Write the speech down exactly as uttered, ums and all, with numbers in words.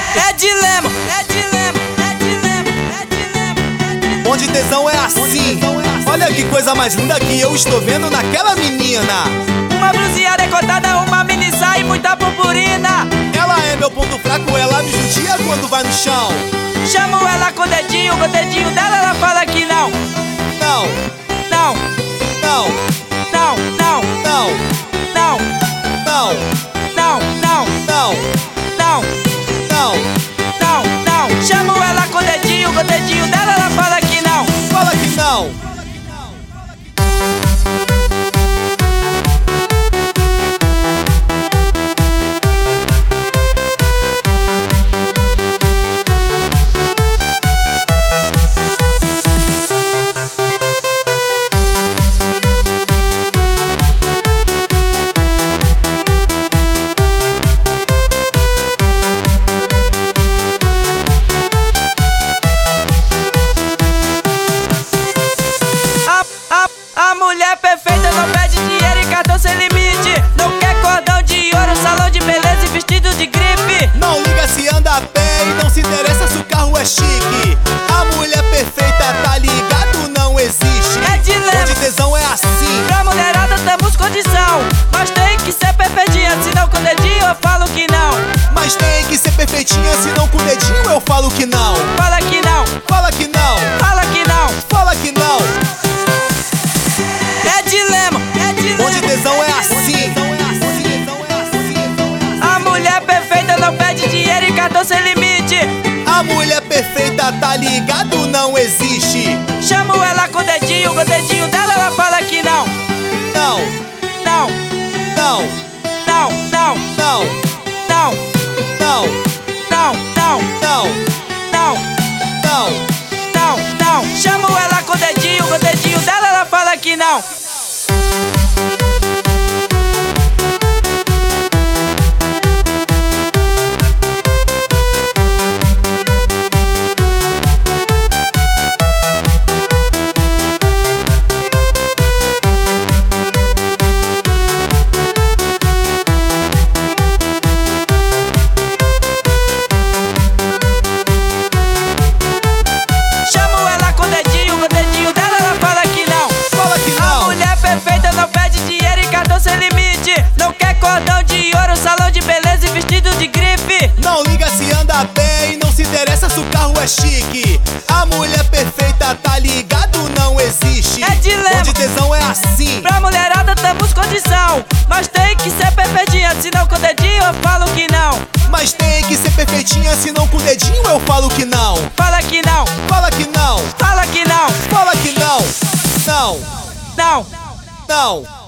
É dilema, é dilema, é dilema, é dilema, é dilema. Onde tesão é assim. Olha que coisa mais linda que eu estou vendo naquela menina. Uma blusinha decotada, uma mini saia e muita purpurina. Ela é meu ponto fraco, ela me judia quando vai no chão. Chamo ela com o dedinho, com o dedinho dela ela fala que não. Não, Não, não, não, não, não, não, não, não, não, não, não, não. não, não. Chamo ela com o dedinho, com o dedinho dela ela fala que não. Fala que não. A mulher perfeita não pede dinheiro e cartão sem limite. Não quer cordão de ouro, salão de beleza e vestido de grife. Não liga se anda a pé e não se interessa se o carro é chique. A mulher perfeita, tá ligado, não existe. É dilema. Onde tesão é assim. Pra mulherada temos condição, mas tem que ser perfeitinha, senão com o dedinho eu falo que não. Mas tem que ser perfeitinha, senão com o dedinho eu falo que não. Fala que não, Fala que não, fala que não. fala que não. É dilema, é dilema. Onde tesão é assim. A mulher perfeita não pede dinheiro e cartão sem limite. A mulher perfeita, tá ligado, não existe. Chamo ela com o dedinho, com o dedinho dela ela fala que não. Não, Não, não, não, não, não, não, não, não, não, não, não, não. não, não. Chamo ela com o dedinho, com o dedinho dela ela fala que não. Chamo ela com o dedinho, com o dedinho dela ela fala que não. Fala que A não. mulher perfeita não pede dinheiro e cartão sem limite. Não quer cordão de ouro, salão de beleza e vestido de grife. Não liga se anda a pé e não se interessa se o carro é chique. A mulher perfeita, tá ligado, não existe. É dilema. Onde tesão é assim. Pra mulherada temos condição, mas tem que ser perfeitinha, senão com o dedinho eu falo que não. Mas tem que ser perfeitinha, senão com o dedinho eu falo que não. Fala que não, Fala que não, fala que não, fala que não. Não, não, não,